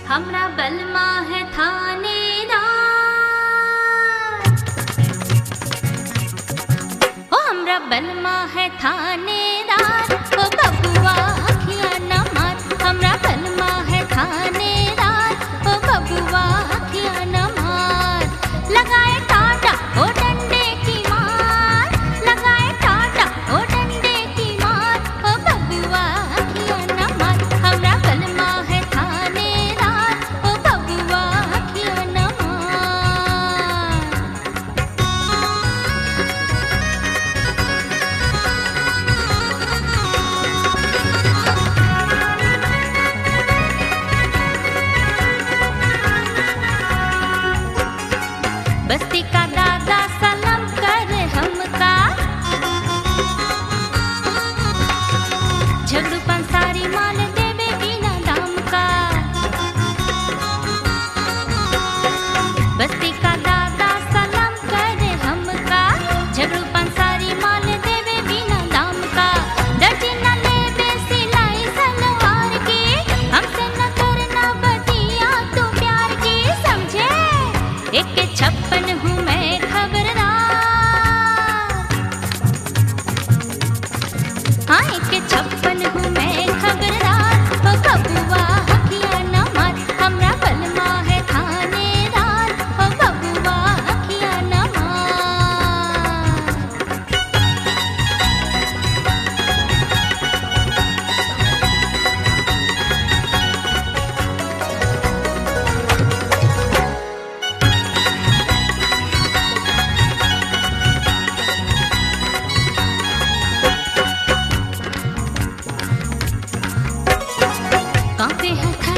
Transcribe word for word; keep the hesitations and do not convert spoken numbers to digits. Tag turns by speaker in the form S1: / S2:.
S1: हमरा बलमा है थानेदार, ओ हमरा बलमा है थानेदार, ओ बबुआ अखियाँ न मार। हमरा बलमा है थानेदार, ओ बबुआ अखियाँ न मार। लगाए टाटा ओ डंडे की मार, लगाए टाटा ओ डंडे की मार, ओ बबुआ अखियाँ न मार। हमरा बलमा है थानेदार, ओ बबुआ अखियाँ न मार। बस्ती का दादा सलाम कर हमका, झगड़ू पंसारी मान देवे बिना दाम का। बस्ती का दादा सलाम कर हमका, झगड़ू पंसारी मान देवे बिना दाम का। दर्जी न लेवे सिलाई सलवार की, हमसे न करना बतिया तू प्यार की, समझे। एक के छप्पन हूँ मैं खबरदार, हाँ एक के छप्पन हूँ मैं खबरदार, ओ बबुआ अखियाँ न मार। हमरा बलमा है थानेदार, ओ बबुआ अखियाँ न मार। कांपे है